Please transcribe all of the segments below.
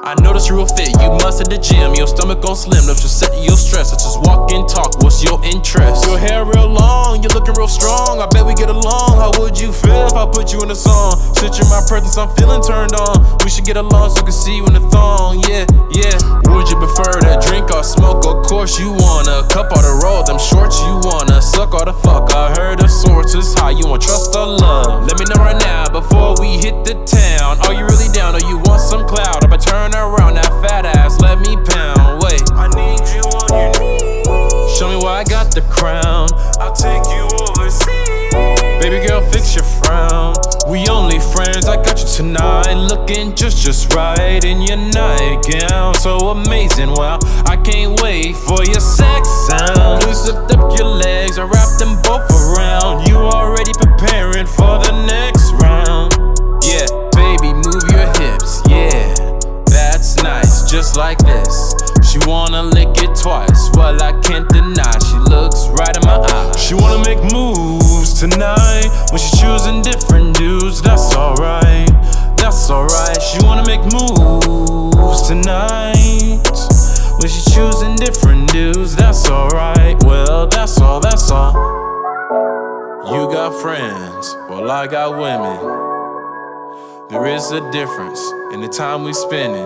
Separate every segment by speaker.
Speaker 1: I notice you real fit, you must hit the gym. Your stomach gon' slim, up to set your stress. I just walk and talk, what's your interest? Your hair real long, you're looking real strong. I bet we get along, how would you feel if I put you in a song? Since you're my presence, I'm feeling turned on. We should get along so I can see you in the thong, yeah, yeah. Would you prefer to drink or smoke? Of course you wanna cup all the roll, them shorts you wanna suck all the fuck. I heard the source is high, you want trust or love? Let me know right now before we hit the town. Are you really down or you want some cloud? I'ma turn around that fat ass, let me pound. Wait,
Speaker 2: I need you on your knees.
Speaker 1: show me why I got the crown.
Speaker 2: I'll take you overseas.
Speaker 1: Baby girl, fix your frown. We only friends, I got you tonight. Looking just right in your nightgown. So amazing, wow, I can't wait for your sex sound. Please lift up your legs, I wrap them both around. You already preparing for the next round. Yeah, baby, move your hips, yeah, that's nice, just like this. She wanna lick it twice, well I can't deny. She looks right in my eyes. She wanna make moves tonight. When she's choosing different dudes, that's alright, that's alright. She wanna make moves tonight. When she's choosing different dudes, that's alright. Well, that's all, that's all. You got friends, well I got women. There is a difference in the time we spending.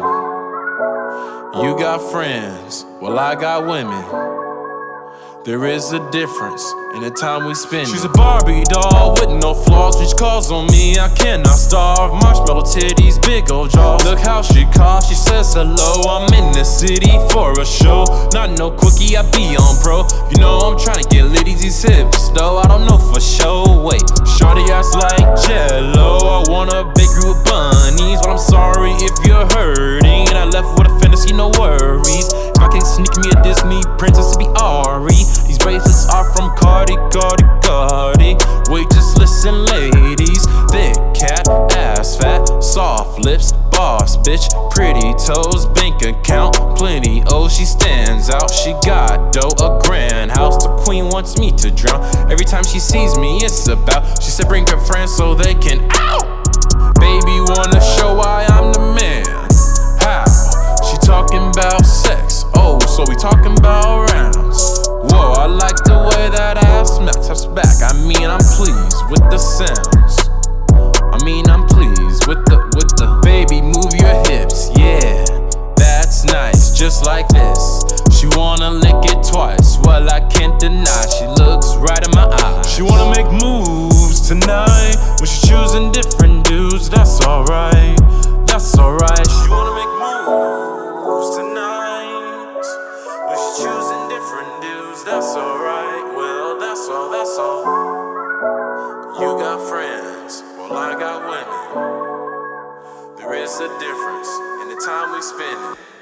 Speaker 1: You got friends, well I got women. There is a difference in the time we spend. She's a Barbie doll with no flaws. Reach calls on me, I cannot starve. Marshmallow titties, big old jaws. Look how she coughs, she says hello. I'm in the city for a show. Not no quickie, I be on pro. You know I'm tryna get lit, these hips though. I don't know for sure. Wait, shorty ass like Jello. I wanna bake you with bunnies. Well, I'm sorry if you're hurting. I left with a fantasy, no worries. If I can't sneak me a Disney princess, to be Ari. These bracelets are from Cardi. Wait, just listen, ladies. Thick cat, ass fat, soft lips, boss bitch, pretty toes, bank account, plenty. Oh, she stands out. She got dough, a grand house. The queen wants me to drown. Every time she sees me, it's about. She said bring her friends so they can out. Baby wanna show why I'm the man. How? She talking about sex. Oh, so we talking about rounds. Whoa, I like the way that ass smacks. Taps back. I mean, I'm pleased with the sounds. I mean, I'm pleased with the baby, move your hips, yeah, that's nice, just like this. She wanna lick it twice, well I can't deny. She looks right in my eyes. She wanna make moves tonight. When she's choosing different dudes, that's alright, that's alright. She wanna make moves tonight. When she's choosing different dudes, that's alright. Well, that's all, that's all. You got friends, well I got women. There is a difference in the time we spend.